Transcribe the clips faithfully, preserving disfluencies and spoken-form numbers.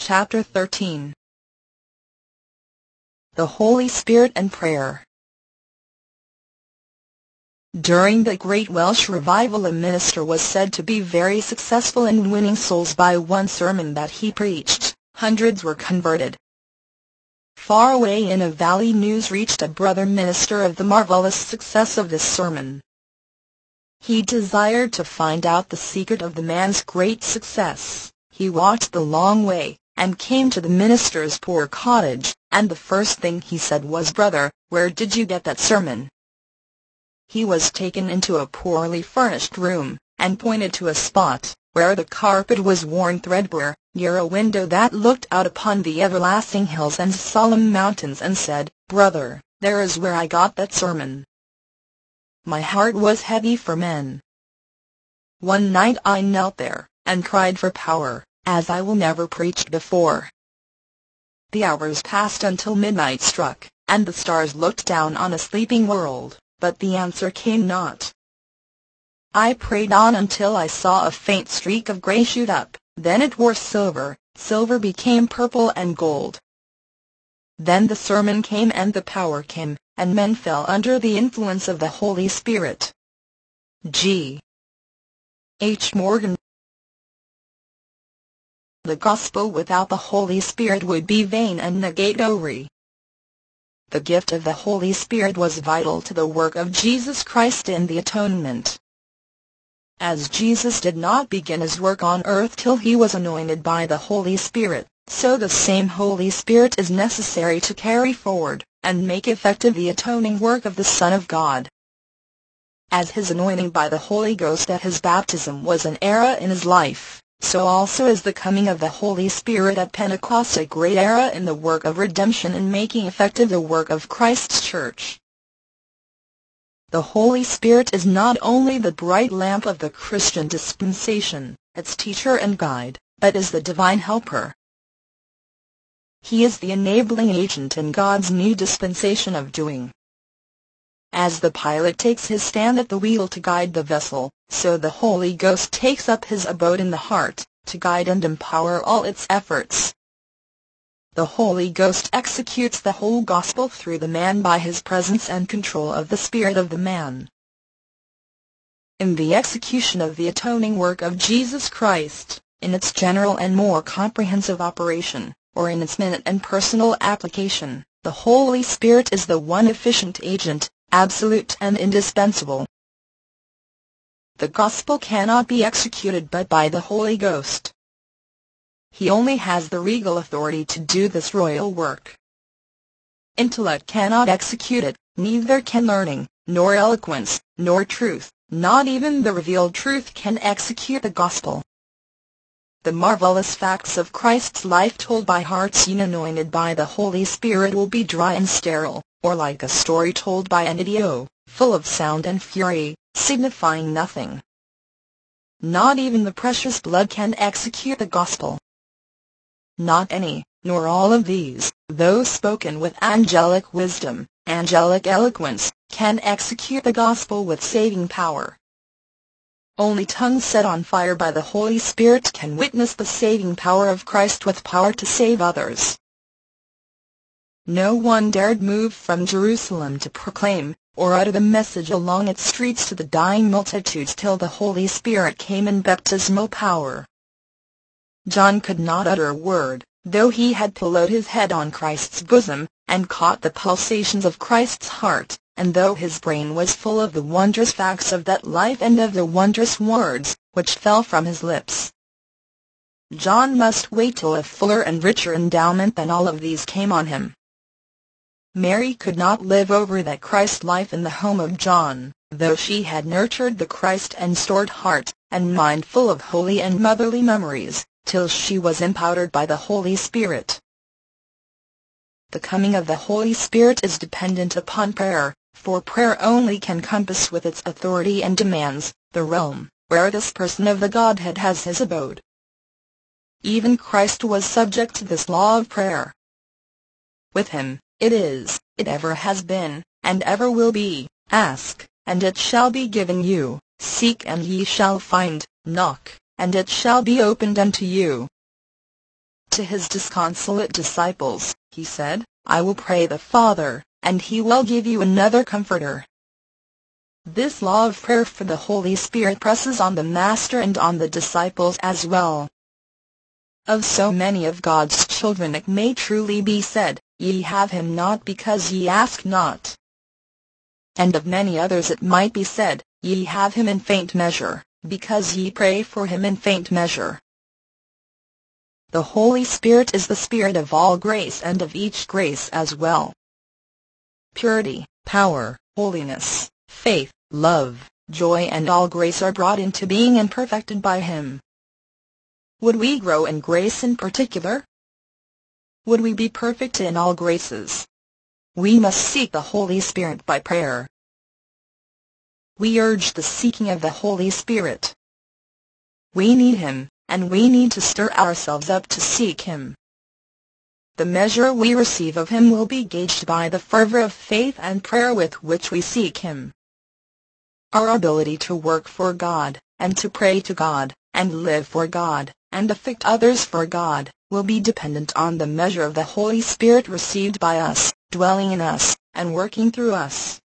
Chapter thirteen. The Holy Spirit and Prayer. During the Great Welsh Revival, a minister was said to be very successful in winning souls by one sermon that he preached. Hundreds were converted. Far away in a valley, news reached a brother minister of the marvelous success of this sermon. He desired to find out the secret of the man's great success. He walked the long way, and came to the minister's poor cottage, and the first thing he said was, "Brother, where did you get that sermon?" He was taken into a poorly furnished room, and pointed to a spot, where the carpet was worn threadbare, near a window that looked out upon the everlasting hills and solemn mountains, and said, "Brother, there is where I got that sermon." My heart was heavy for men. One night I knelt there, and cried for power, as I will never preached before. The hours passed until midnight struck, and the stars looked down on a sleeping world, but the answer came not. I prayed on until I saw a faint streak of gray shoot up, then it wore silver, silver became purple and gold. Then the sermon came and the power came, and men fell under the influence of the Holy Spirit. G. H. Morgan. The gospel without the Holy Spirit would be vain and negatory. The gift of the Holy Spirit was vital to the work of Jesus Christ in the atonement. As Jesus did not begin his work on earth till he was anointed by the Holy Spirit, so the same Holy Spirit is necessary to carry forward and make effective the atoning work of the Son of God. As his anointing by the Holy Ghost at his baptism was an era in his life, so also is the coming of the Holy Spirit at Pentecost a great era in the work of redemption and making effective the work of Christ's church. The Holy Spirit is not only the bright lamp of the Christian dispensation, its teacher and guide, but is the divine helper. He is the enabling agent in God's new dispensation of doing. As the pilot takes his stand at the wheel to guide the vessel, so the Holy Ghost takes up his abode in the heart, to guide and empower all its efforts. The Holy Ghost executes the whole gospel through the man by his presence and control of the spirit of the man. In the execution of the atoning work of Jesus Christ, in its general and more comprehensive operation, or in its minute and personal application, the Holy Spirit is the one efficient agent, absolute and indispensable. The gospel cannot be executed but by the Holy Ghost. He only has the regal authority to do this royal work. Intellect cannot execute it, neither can learning, nor eloquence, nor truth, not even the revealed truth can execute the gospel. The marvelous facts of Christ's life told by hearts anointed by the Holy Spirit will be dry and sterile, or like a story told by an idiot, full of sound and fury, signifying nothing. Not even the precious blood can execute the gospel. Not any, nor all of these, though spoken with angelic wisdom, angelic eloquence, can execute the gospel with saving power. Only tongues set on fire by the Holy Spirit can witness the saving power of Christ with power to save others. No one dared move from Jerusalem to proclaim, or utter the message along its streets to the dying multitudes till the Holy Spirit came in baptismal power. John could not utter a word, though he had pillowed his head on Christ's bosom, and caught the pulsations of Christ's heart, and though his brain was full of the wondrous facts of that life and of the wondrous words which fell from his lips. John must wait till a fuller and richer endowment than all of these came on him. Mary could not live over that Christ life in the home of John, though she had nurtured the Christ and stored heart and mind full of holy and motherly memories, till she was empowdered by the Holy Spirit. The coming of the Holy Spirit is dependent upon prayer, for prayer only can compass with its authority and demands, the realm, where this person of the Godhead has his abode. Even Christ was subject to this law of prayer. With him, it is, it ever has been, and ever will be, ask, and it shall be given you, seek and ye shall find, knock, and it shall be opened unto you. To his disconsolate disciples, he said, "I will pray the Father, and he will give you another Comforter." This law of prayer for the Holy Spirit presses on the Master and on the disciples as well. Of so many of God's children it may truly be said, "Ye have him not because ye ask not." And of many others it might be said, "Ye have him in faint measure, because ye pray for him in faint measure." The Holy Spirit is the Spirit of all grace and of each grace as well. Purity, power, holiness, faith, love, joy and all grace are brought into being and perfected by him. Would we grow in grace in particular? Would we be perfect in all graces? We must seek the Holy Spirit by prayer. We urge the seeking of the Holy Spirit. We need him, and we need to stir ourselves up to seek him. The measure we receive of him will be gauged by the fervor of faith and prayer with which we seek him. Our ability to work for God, and to pray to God, and live for God, and affect others for God, will be dependent on the measure of the Holy Spirit received by us, dwelling in us, and working through us.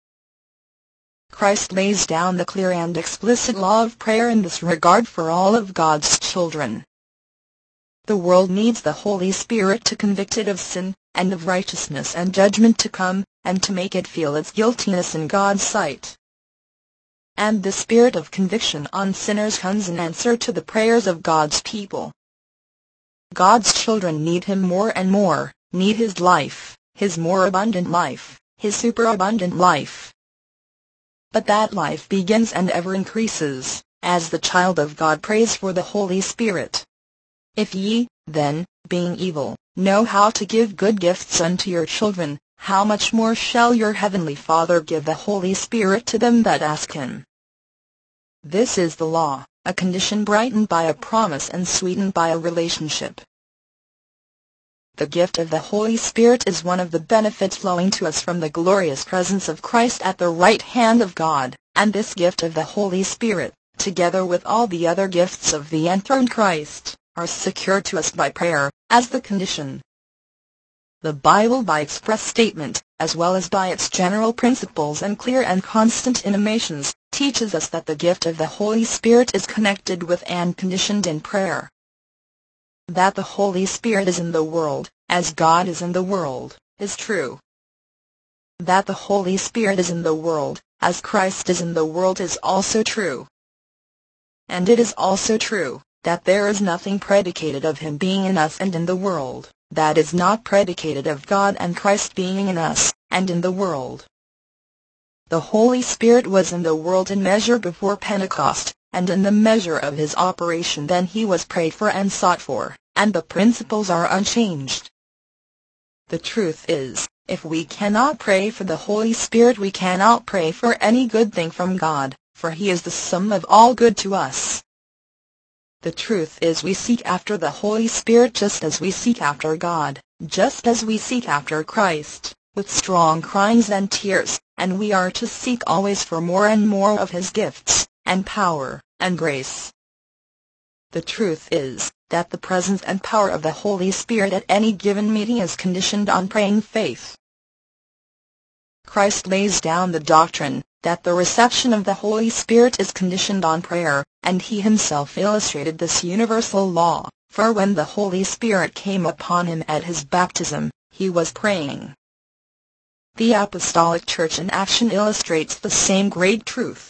Christ lays down the clear and explicit law of prayer in this regard for all of God's children. The world needs the Holy Spirit to convict it of sin, and of righteousness and judgment to come, and to make it feel its guiltiness in God's sight. And the spirit of conviction on sinners comes in answer to the prayers of God's people. God's children need him more and more, need his life, his more abundant life, his superabundant life. But that life begins and ever increases, as the child of God prays for the Holy Spirit. If ye, then, being evil, know how to give good gifts unto your children, how much more shall your heavenly Father give the Holy Spirit to them that ask him? This is the law, a condition brightened by a promise and sweetened by a relationship. The gift of the Holy Spirit is one of the benefits flowing to us from the glorious presence of Christ at the right hand of God, and this gift of the Holy Spirit, together with all the other gifts of the enthroned Christ, are secured to us by prayer, as the condition. The Bible by express statement, as well as by its general principles and clear and constant intimations, teaches us that the gift of the Holy Spirit is connected with and conditioned in prayer. That the Holy Spirit is in the world, as God is in the world, is true. That the Holy Spirit is in the world, as Christ is in the world is also true. And it is also true, that there is nothing predicated of him being in us and in the world, that is not predicated of God and Christ being in us, and in the world. The Holy Spirit was in the world in measure before Pentecost, and in the measure of his operation then he was prayed for and sought for, and the principles are unchanged. The truth is, if we cannot pray for the Holy Spirit we cannot pray for any good thing from God, for he is the sum of all good to us. The truth is we seek after the Holy Spirit just as we seek after God, just as we seek after Christ, with strong cryings and tears, and we are to seek always for more and more of his gifts, and power, and grace. The truth is, that the presence and power of the Holy Spirit at any given meeting is conditioned on praying faith. Christ lays down the doctrine, that the reception of the Holy Spirit is conditioned on prayer, and he himself illustrated this universal law, for when the Holy Spirit came upon him at his baptism, he was praying. The Apostolic Church in action illustrates the same great truth.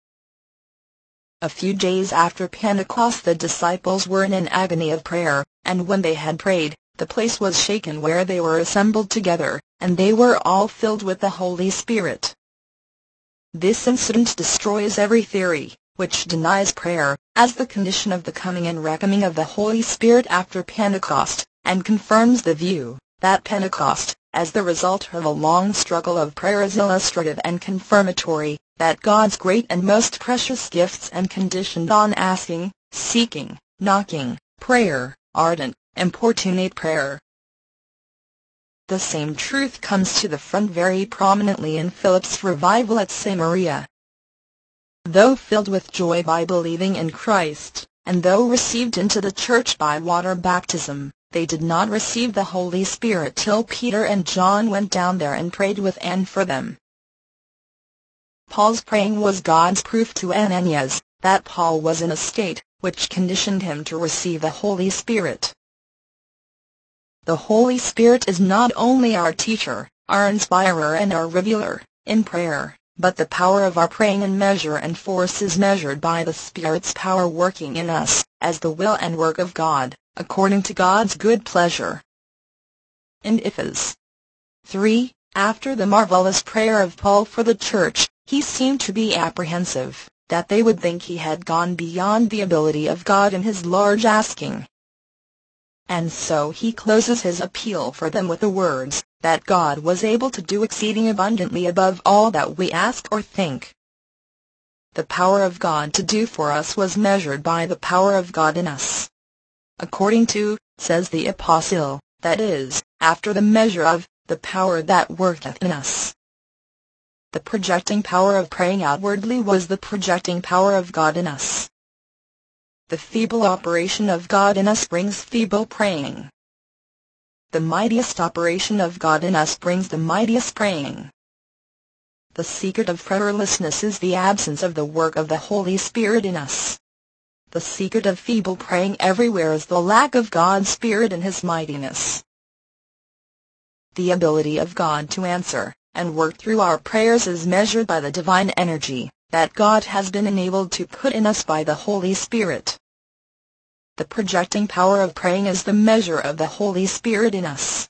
A few days after Pentecost the disciples were in an agony of prayer, and when they had prayed, the place was shaken where they were assembled together, and they were all filled with the Holy Spirit. This incident destroys every theory, which denies prayer, as the condition of the coming and recoming of the Holy Spirit after Pentecost, and confirms the view, that Pentecost, as the result of a long struggle of prayer is illustrative and confirmatory, that God's great and most precious gifts and conditioned on asking, seeking, knocking, prayer, ardent, importunate prayer. The same truth comes to the front very prominently in Philip's revival at Samaria. Though filled with joy by believing in Christ, and though received into the church by water baptism, they did not receive the Holy Spirit till Peter and John went down there and prayed with and for them. Paul's praying was God's proof to Ananias that Paul was in a state which conditioned him to receive the Holy Spirit. The Holy Spirit is not only our teacher, our inspirer and our revealer in prayer, but the power of our praying and measure and force is measured by the Spirit's power working in us, as the will and work of God, according to God's good pleasure. In Ephesians three, after the marvelous prayer of Paul for the church, he seemed to be apprehensive that they would think he had gone beyond the ability of God in his large asking. And so he closes his appeal for them with the words, that God was able to do exceeding abundantly above all that we ask or think. The power of God to do for us was measured by the power of God in us. According to, says the Apostle, that is, after the measure of, the power that worketh in us. The projecting power of praying outwardly was the projecting power of God in us. The feeble operation of God in us brings feeble praying. The mightiest operation of God in us brings the mightiest praying. The secret of prayerlessness is the absence of the work of the Holy Spirit in us. The secret of feeble praying everywhere is the lack of God's Spirit in His mightiness. The ability of God to answer and work through our prayers is measured by the divine energy that God has been enabled to put in us by the Holy Spirit. The projecting power of praying is the measure of the Holy Spirit in us.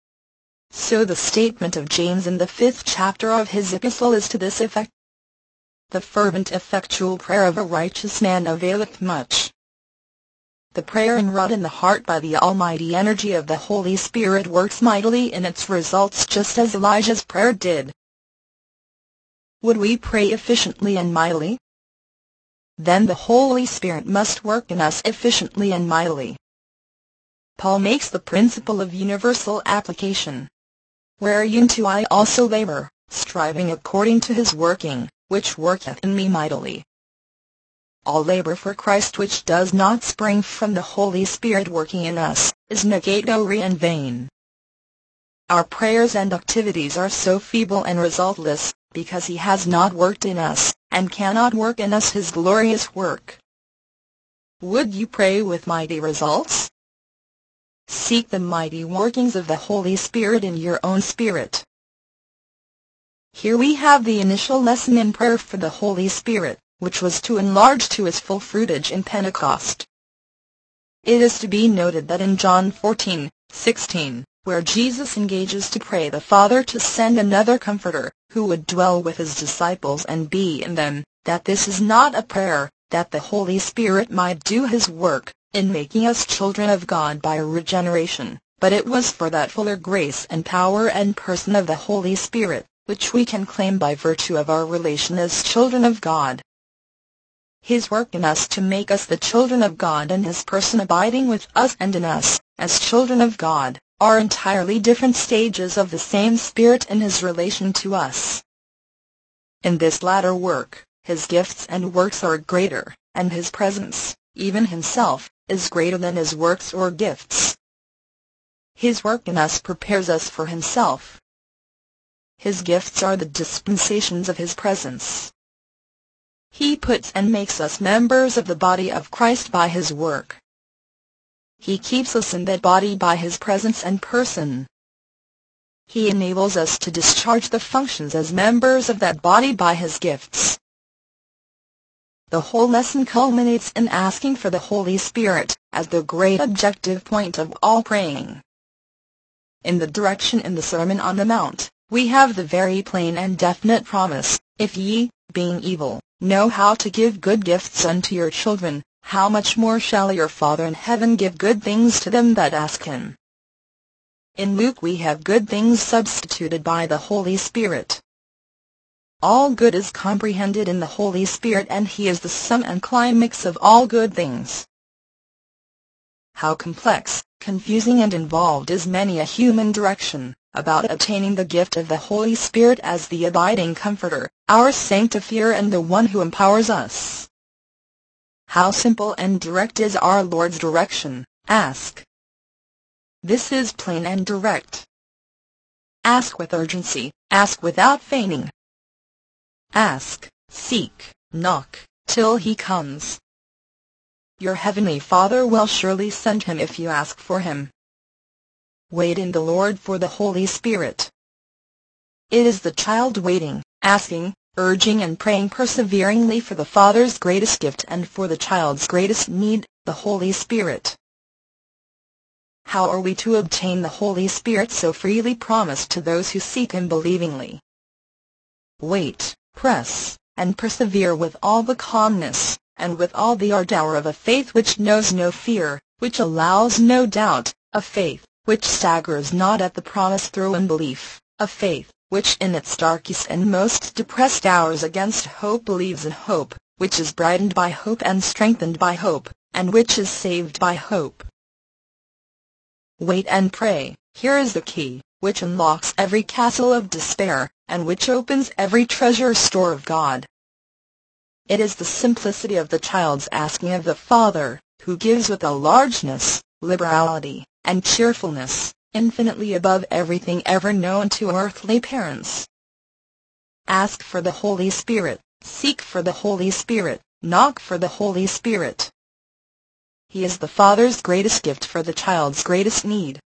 So the statement of James in the fifth chapter of his epistle is to this effect: the fervent effectual prayer of a righteous man availeth much. The prayer enwrought in the heart by the almighty energy of the Holy Spirit works mightily in its results just as Elijah's prayer did. Would we pray efficiently and mightily? Then the Holy Spirit must work in us efficiently and mightily. Paul makes the principle of universal application. Whereunto I also labor, striving according to his working, which worketh in me mightily. All labor for Christ which does not spring from the Holy Spirit working in us, is nugatory and vain. Our prayers and activities are so feeble and resultless, because he has not worked in us, and cannot work in us his glorious work. Would you pray with mighty results? Seek the mighty workings of the Holy Spirit in your own spirit. Here we have the initial lesson in prayer for the Holy Spirit, which was to enlarge to its full fruitage in Pentecost. It is to be noted that in John fourteen sixteen, where Jesus engages to pray the Father to send another Comforter, who would dwell with his disciples and be in them, that this is not a prayer, that the Holy Spirit might do his work, in making us children of God by regeneration, but it was for that fuller grace and power and person of the Holy Spirit, which we can claim by virtue of our relation as children of God. His work in us to make us the children of God and his person abiding with us and in us, as children of God, are entirely different stages of the same Spirit in his relation to us. In this latter work, his gifts and works are greater, and his presence, even himself, is greater than his works or gifts. His work in us prepares us for himself. His gifts are the dispensations of his presence. He puts and makes us members of the body of Christ by his work. He keeps us in that body by his presence and person. He enables us to discharge the functions as members of that body by his gifts. The whole lesson culminates in asking for the Holy Spirit, as the great objective point of all praying. In the direction in the Sermon on the Mount, we have the very plain and definite promise, if ye, being evil, know how to give good gifts unto your children, how much more shall your Father in heaven give good things to them that ask him? In Luke we have good things substituted by the Holy Spirit. All good is comprehended in the Holy Spirit, and he is the sum and climax of all good things. How complex, confusing and involved is many a human direction about attaining the gift of the Holy Spirit as the abiding Comforter, our Sanctifier and the one who empowers us. How simple and direct is our Lord's direction, ask. This is plain and direct. Ask with urgency, ask without feigning. Ask, seek, knock, till he comes. Your heavenly Father will surely send him if you ask for him. Wait in the Lord for the Holy Spirit. It is the child waiting, asking, urging and praying perseveringly for the Father's greatest gift and for the child's greatest need, the Holy Spirit. How are we to obtain the Holy Spirit so freely promised to those who seek him believingly? Wait, press, and persevere with all the calmness, and with all the ardor of a faith which knows no fear, which allows no doubt, a faith which staggers not at the promise through unbelief, a faith which in its darkest and most depressed hours against hope believes in hope, which is brightened by hope and strengthened by hope, and which is saved by hope. Wait and pray, here is the key, which unlocks every castle of despair, and which opens every treasure store of God. It is the simplicity of the child's asking of the Father, who gives with a largeness, liberality, and cheerfulness, infinitely above everything ever known to earthly parents. Ask for the Holy Spirit, seek for the Holy Spirit, knock for the Holy Spirit. He is the Father's greatest gift for the child's greatest need.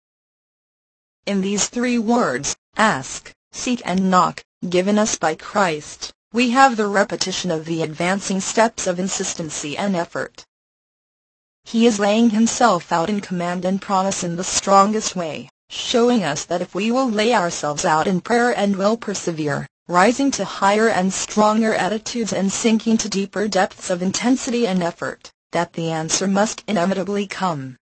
In these three words, ask, seek and knock, given us by Christ, we have the repetition of the advancing steps of insistency and effort. He is laying himself out in command and promise in the strongest way, showing us that if we will lay ourselves out in prayer and will persevere, rising to higher and stronger attitudes and sinking to deeper depths of intensity and effort, that the answer must inevitably come.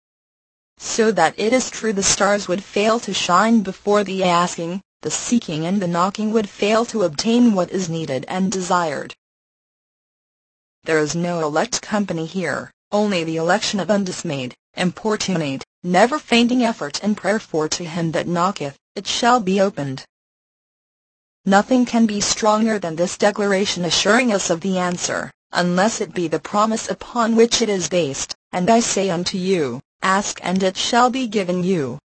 So that it is true the stars would fail to shine before the asking, the seeking and the knocking would fail to obtain what is needed and desired. There is no elect company here, only the election of undismayed, importunate, never fainting effort and prayer, for to him that knocketh, it shall be opened. Nothing can be stronger than this declaration assuring us of the answer, unless it be the promise upon which it is based, and I say unto you, ask and it shall be given you.